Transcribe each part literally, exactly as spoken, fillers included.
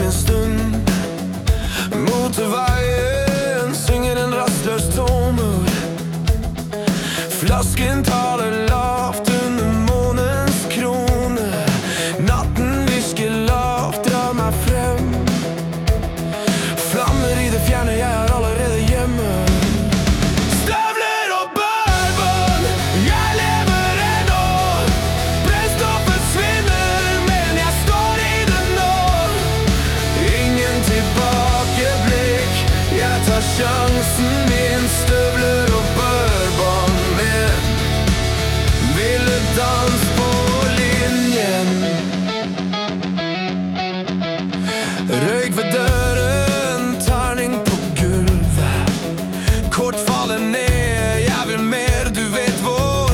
en stund. Motorvägen synger en rastlös tonur. Flasken talar lavt under månens kronor. Natten visker lavt, drar mig frem. Flammer i det fjärna, jag är allerede hjemme. Stövlar och bourbon, jag lever ändå. Brännstoff försvinner, men jag står i den nå. Ingen tillbakablick, jag tar chansen. Min stövlar och bourbon, men ville dans på linjen. Röjk för dörren, tärning på gulvet. Kort faller ner, jag vill mer, du vet var.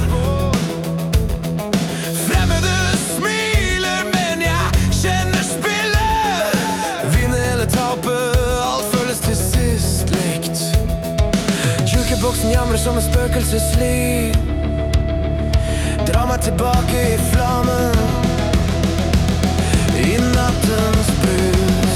Främmande smiler, men jag känner spiller. Vinner eller taper, allt följs till sist likt. Jukeboxen jamrar som en spökelsesliv. Dra mig tillbaka i flammen, i nattens brus.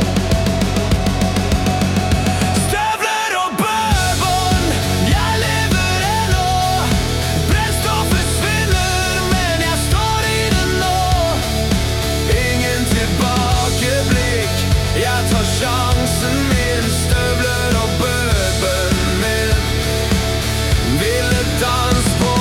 Stövlar och bourbon, jag lever ändå. Brännstoff försvinner, men jag står i den nå. Ingen tillbakablick, jag tar chansen. Min stövlar och bourbon, men ville dans på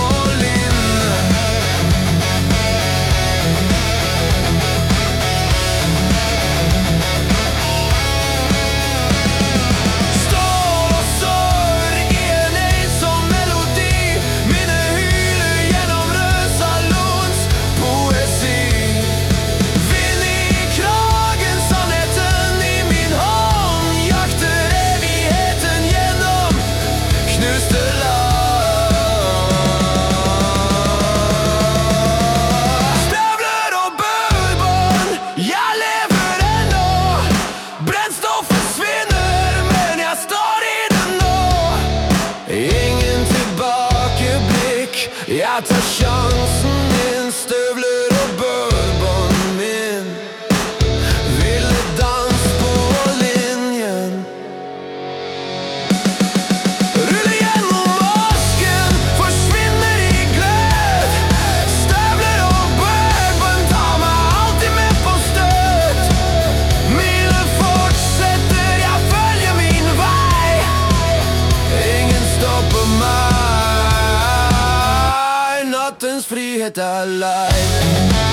jag tar chansen. Min stövlar och bourbon, min ville dans på linjen. Rullar genom masken, försvinner i glöd. Stövlar och bourbon tar mig alltid med på stöt. Milen fortsätter, jag följer min väg. Ingen stoppar mig. Nattens frihet är live.